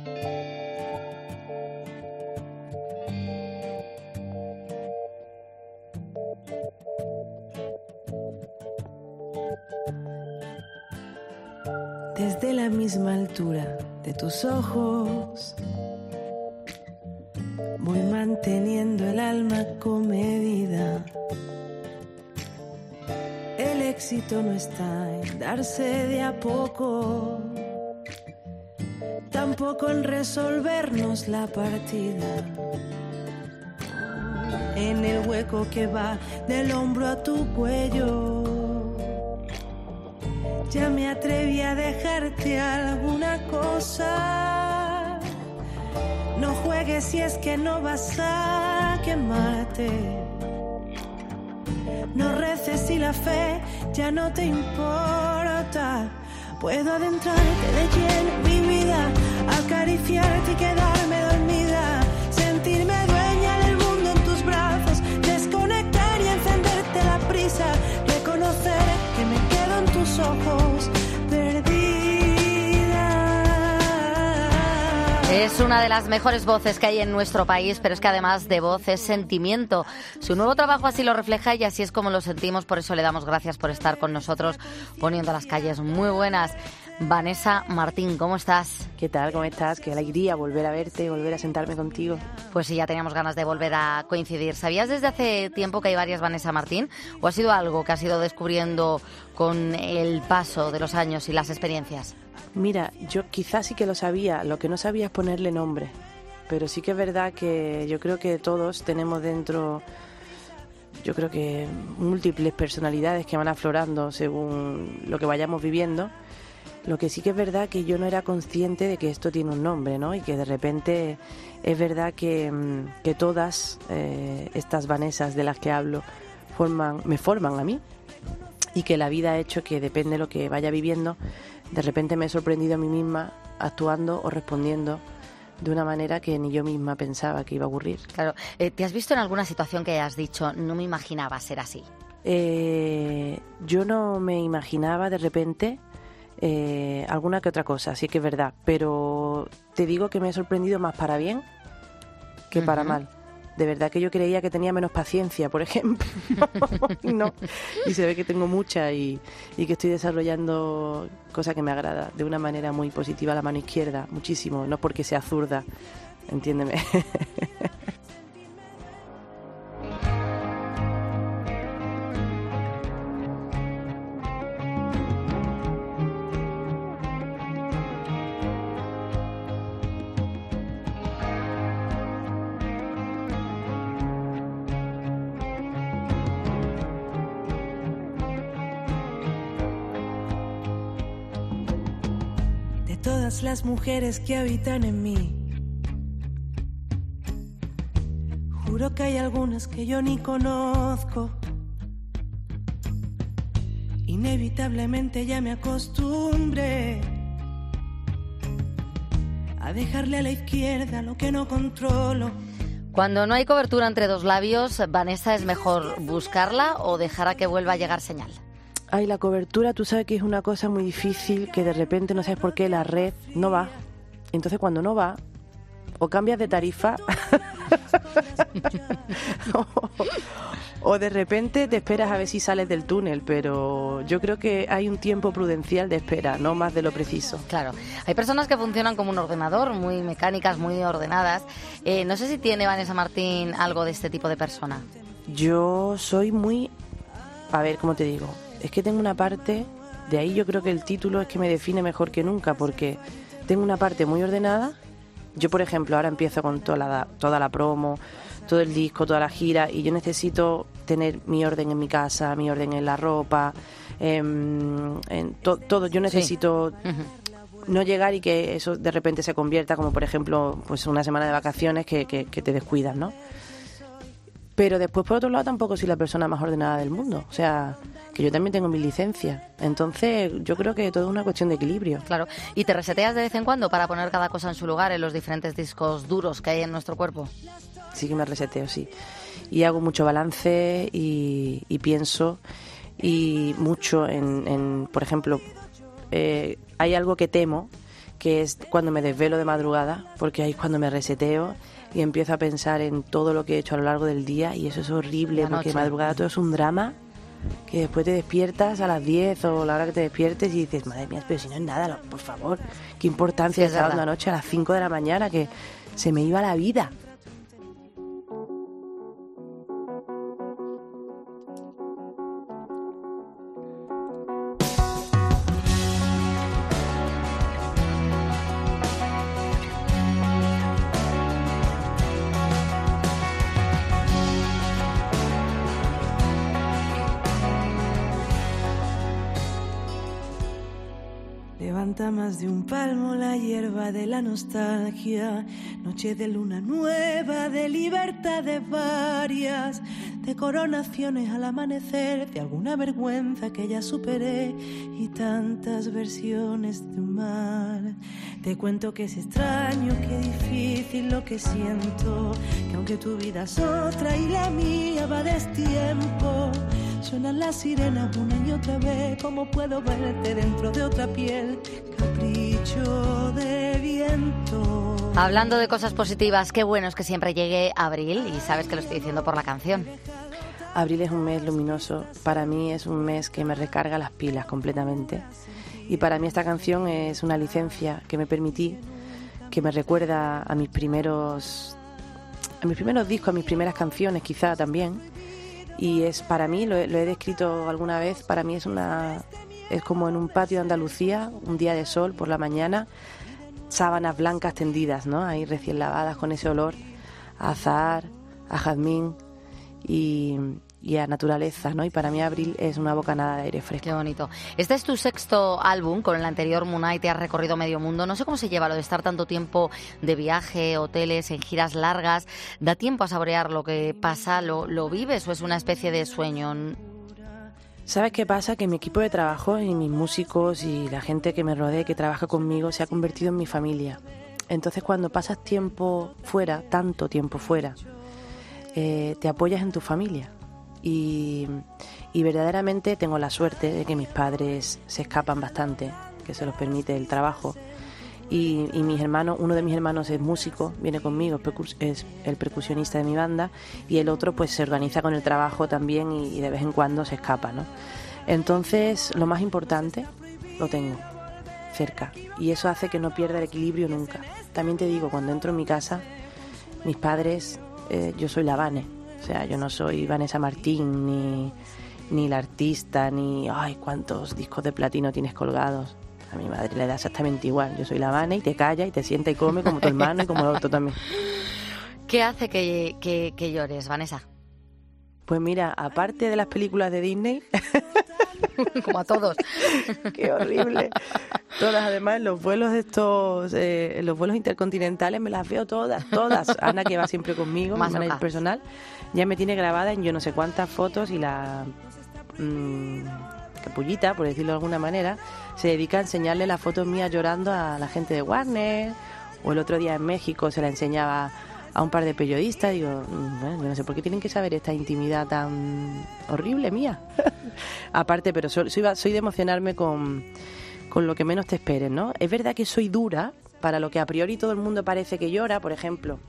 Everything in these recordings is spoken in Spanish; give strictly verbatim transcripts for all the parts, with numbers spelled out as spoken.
Desde la misma altura de tus ojos voy manteniendo el alma comedida. El éxito no está en darse de a poco, tampoco en resolvernos la partida. En el hueco que va del hombro a tu cuello, ya me atreví a dejarte alguna cosa. No juegues si es que no vas a quemarte. No reces si la fe ya no te importa. Puedo adentrarte de lleno en mi vida, acariciarte y quedarme dormida, sentirme dueña del mundo en tus brazos, desconectar y encenderte la prisa, reconocer que me quedo en tus ojos perdida. Es una de las mejores voces que hay en nuestro país, pero es que además de voz es sentimiento. Su nuevo trabajo así lo refleja y así es como lo sentimos, por eso le damos gracias por estar con nosotros poniendo las calles muy buenas. Vanessa Martín, ¿cómo estás? ¿Qué tal? ¿Cómo estás? Qué alegría volver a verte, volver a sentarme contigo. Pues sí, ya teníamos ganas de volver a coincidir. ¿Sabías desde hace tiempo que hay varias Vanessa Martín? ¿O ha sido algo que has ido descubriendo con el paso de los años y las experiencias? Mira, yo quizás sí que lo sabía, lo que no sabía es ponerle nombre. Pero sí que es verdad que yo creo que todos tenemos dentro, yo creo que múltiples personalidades que van aflorando según lo que vayamos viviendo. Lo que sí que es verdad que yo no era consciente de que esto tiene un nombre, ¿no? Y que de repente es verdad que, que todas eh, estas Vanessas de las que hablo forman, me forman a mí, y que la vida ha hecho que depende de lo que vaya viviendo, de repente me he sorprendido a mí misma actuando o respondiendo de una manera que ni yo misma pensaba que iba a ocurrir. Claro. Eh, ¿Te has visto en alguna situación que hayas dicho, no me imaginaba ser así? Eh, yo no me imaginaba de repente eh, alguna que otra cosa, sí que es verdad, pero te digo que me he sorprendido más para bien que para uh-huh. mal. De verdad que yo creía que tenía menos paciencia, por ejemplo. No. Y se ve que tengo mucha y, y que estoy desarrollando cosa que me agrada de una manera muy positiva la mano izquierda, muchísimo, no porque sea zurda, entiéndeme. Todas las mujeres que habitan en mí, juro que hay algunas que yo ni conozco. Inevitablemente ya me acostumbré a dejarle a la izquierda lo que no controlo. Cuando no hay cobertura entre dos labios, Vanessa, ¿es mejor buscarla o dejar a que vuelva a llegar señal? Ay, la cobertura, tú sabes que es una cosa muy difícil, que de repente no sabes por qué la red no va. Entonces cuando no va, o cambias de tarifa o, o de repente te esperas a ver si sales del túnel, pero yo creo que hay un tiempo prudencial de espera, no más de lo preciso. Claro, hay personas que funcionan como un ordenador, muy mecánicas, muy ordenadas. Eh, no sé si tiene Vanessa Martín algo de este tipo de persona. Yo soy muy... A ver, ¿cómo te digo? Es que tengo una parte, de ahí yo creo que el título es que me define mejor que nunca, porque tengo una parte muy ordenada. Yo, por ejemplo, ahora empiezo con toda la, toda la promo, todo el disco, toda la gira, y yo necesito tener mi orden en mi casa, mi orden en la ropa, en, en to, todo. Yo necesito sí. uh-huh. no llegar y que eso de repente se convierta como, por ejemplo, pues una semana de vacaciones que, que, que te descuidas, ¿no? Pero después, por otro lado, tampoco soy la persona más ordenada del mundo. O sea, que yo también tengo mis licencias. Entonces, yo creo que todo es una cuestión de equilibrio. Claro. ¿Y te reseteas de vez en cuando para poner cada cosa en su lugar en los diferentes discos duros que hay en nuestro cuerpo? Sí que me reseteo, sí. Y hago mucho balance y, y pienso y mucho en, en por ejemplo, eh, hay algo que temo, que es cuando me desvelo de madrugada, porque ahí es cuando me reseteo y empiezo a pensar en todo lo que he hecho a lo largo del día, y eso es horrible, La porque noche. madrugada todo es un drama, que después te despiertas a las diez o la hora que te despiertes y dices, madre mía, pero si no es nada, lo- por favor, qué importancia Sí, es está dando verdad. anoche a las cinco de la mañana, que se me iba la vida. Levanta más de un palmo la hierba de la nostalgia, noche de luna nueva, de libertades varias, de coronaciones al amanecer, de alguna vergüenza que ya superé y tantas versiones de un mal. Te cuento que es extraño, que difícil lo que siento, que aunque tu vida es otra y la mía va a destiempo, suenan las sirenas una y otra vez, como puedo verte dentro de otra piel, capricho de viento. Hablando de cosas positivas, qué bueno es que siempre llegue abril, y sabes que lo estoy diciendo por la canción. Abril es un mes luminoso, para mí es un mes que me recarga las pilas completamente, y para mí esta canción es una licencia que me permití, que me recuerda a mis primeros a mis primeros discos, a mis primeras canciones quizá también, y es para mí, lo he, lo he descrito alguna vez, para mí es una es como en un patio de Andalucía, un día de sol por la mañana, sábanas blancas tendidas, ¿no? Ahí recién lavadas con ese olor a azahar, a jazmín y, y a naturaleza, ¿no? Y para mí abril es una bocanada de aire fresco. Qué bonito. Este es tu sexto álbum, con el anterior Moonlight te has recorrido medio mundo. No sé cómo se lleva lo de estar tanto tiempo de viaje, hoteles, en giras largas. ¿Da tiempo a saborear lo que pasa? ¿Lo, lo vives o es una especie de sueño? ¿Sabes qué pasa? Que mi equipo de trabajo y mis músicos y la gente que me rodea, que trabaja conmigo, se ha convertido en mi familia. Entonces cuando pasas tiempo fuera, tanto tiempo fuera, eh, te apoyas en tu familia. Y, y verdaderamente tengo la suerte de que mis padres se escapan bastante, que se los permite el trabajo. Y, y mis hermanos, uno de mis hermanos es músico, viene conmigo, es el percusionista de mi banda, y el otro pues se organiza con el trabajo también y, y de vez en cuando se escapa, ¿no? Entonces lo más importante lo tengo cerca, y eso hace que no pierda el equilibrio nunca. También te digo, cuando entro en mi casa, mis padres, eh, yo soy la Vane, o sea, yo no soy Vanessa Martín, ni, ni la artista, ni ay, cuántos discos de platino tienes colgados. A mi madre le da exactamente igual. Yo soy la Vane y te calla y te sienta y come como tu hermano y como el otro también. ¿Qué hace que, que, que llores, Vanessa? Pues mira, aparte de las películas de Disney, como a todos. Qué horrible. Todas, además, en los vuelos de estos, eh, en los vuelos intercontinentales me las veo todas, todas. Ana, que va siempre conmigo, Más mi manager loca. personal, ya me tiene grabada en yo no sé cuántas fotos, y la mmm, capullita, por decirlo de alguna manera, se dedica a enseñarle las fotos mías llorando a la gente de Warner. O el otro día en México se la enseñaba a un par de periodistas. Digo, bueno, yo no sé por qué tienen que saber esta intimidad tan horrible mía. Aparte, pero soy, soy, soy de emocionarme con, con lo que menos te esperes, ¿no? Es verdad que soy dura para lo que a priori todo el mundo parece que llora. Por ejemplo,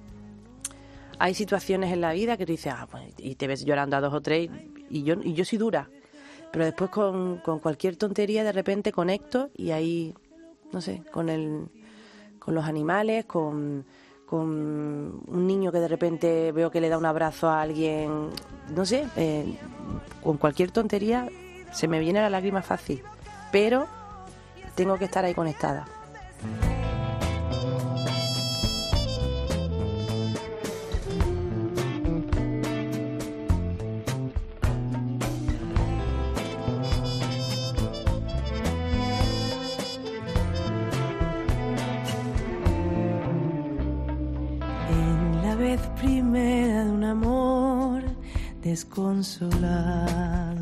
hay situaciones en la vida que tú dices, ah, pues, y te ves llorando a dos o tres, y yo, y yo soy dura. Pero después con, con cualquier tontería de repente conecto, y ahí, no sé, con el, con los animales, con, con un niño que de repente veo que le da un abrazo a alguien, no sé, eh, con cualquier tontería se me viene la lágrima fácil, pero tengo que estar ahí conectada. Vez primera de un amor desconsolado,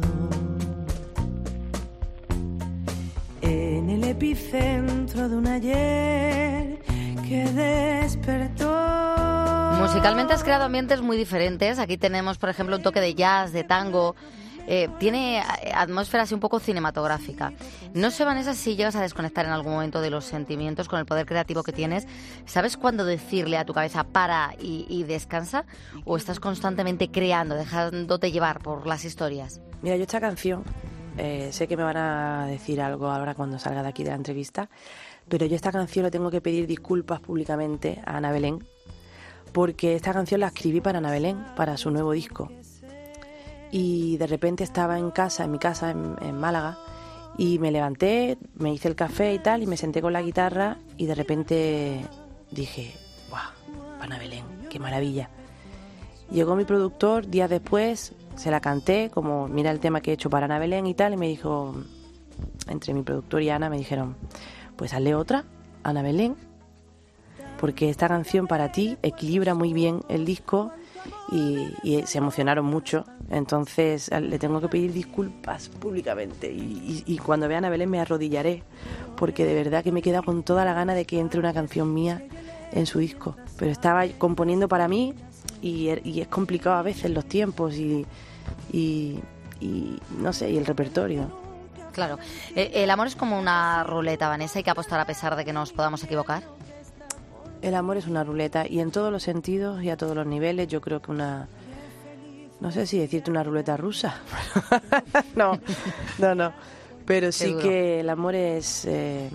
en el epicentro de un ayer que despertó. Musicalmente has creado ambientes muy diferentes. Aquí tenemos, por ejemplo, un toque de jazz, de tango, eh, tiene atmósfera así un poco cinematográfica. No sé, Vanessa, si llegas a desconectar en algún momento de los sentimientos con el poder creativo que tienes. ¿Sabes cuándo decirle a tu cabeza para y, y descansa? ¿O estás constantemente creando, dejándote llevar por las historias? Mira, yo esta canción, eh, sé que me van a decir algo ahora cuando salga de aquí de la entrevista, pero yo esta canción le tengo que pedir disculpas públicamente a Ana Belén, porque esta canción la escribí para Ana Belén, para su nuevo disco. Y de repente estaba en casa, en mi casa, en, en Málaga, y me levanté, me hice el café y tal, y me senté con la guitarra, y de repente dije, ¡guau! Ana Belén, qué maravilla. Llegó mi productor días después, se la canté, como mira el tema que he hecho para Ana Belén y tal, y me dijo, entre mi productor y Ana, me dijeron, pues hazle otra, Ana Belén, porque esta canción para ti equilibra muy bien el disco y, y se emocionaron mucho. Entonces le tengo que pedir disculpas públicamente y, y, y cuando vea a Ana Belén me arrodillaré, porque de verdad que me he quedado con toda la gana de que entre una canción mía en su disco. Pero estaba componiendo para mí y, y es complicado a veces los tiempos y, y, y no sé, y el repertorio. Claro. El amor es como una ruleta, Vanessa, hay que apostar a pesar de que nos podamos equivocar. El amor es una ruleta y en todos los sentidos y a todos los niveles. Yo creo que una, no sé si decirte una ruleta rusa. no, no, no. Pero sí Seguro. que el amor es... Eh,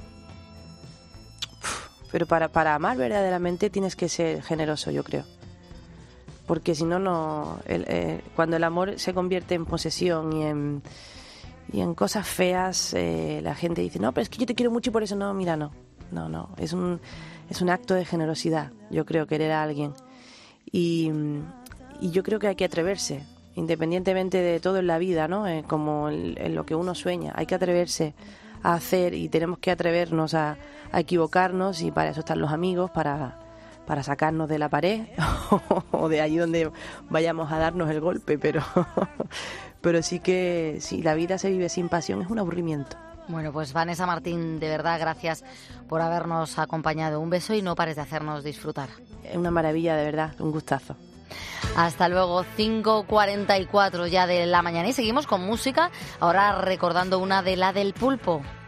pero para, para amar verdaderamente tienes que ser generoso, yo creo. Porque si no, no el, eh, cuando el amor se convierte en posesión y en, y en cosas feas, eh, la gente dice, no, pero es que yo te quiero mucho y por eso no, mira, no. No, no, es un, es un acto de generosidad, yo creo, querer a alguien. Y, y yo creo que hay que atreverse, independientemente de todo en la vida, ¿no? Eh, como en, en lo que uno sueña, hay que atreverse a hacer y tenemos que atrevernos a, a equivocarnos y para eso están los amigos, para, para sacarnos de la pared o de allí donde vayamos a darnos el golpe, pero, pero sí que si la vida se vive sin pasión es un aburrimiento. Bueno, pues Vanessa Martín, de verdad, gracias por habernos acompañado. Un beso y no pares de hacernos disfrutar. Es una maravilla, de verdad, un gustazo. Hasta luego, cinco cuarenta y cuatro ya de la mañana y seguimos con música, ahora recordando una de la del Pulpo.